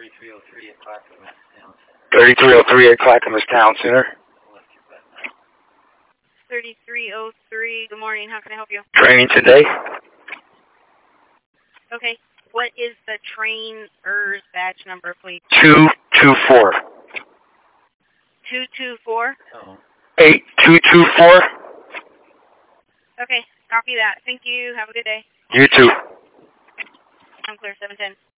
3303 at Clackamas Town Center. 3303 at Clackamas Town Center. 3303, good morning, how can I help you? Training today. Okay, what is the trainer's badge number, please? 224. 224? 8224. Okay, copy that. Thank you. Have a good day. You too. I'm clear, 710.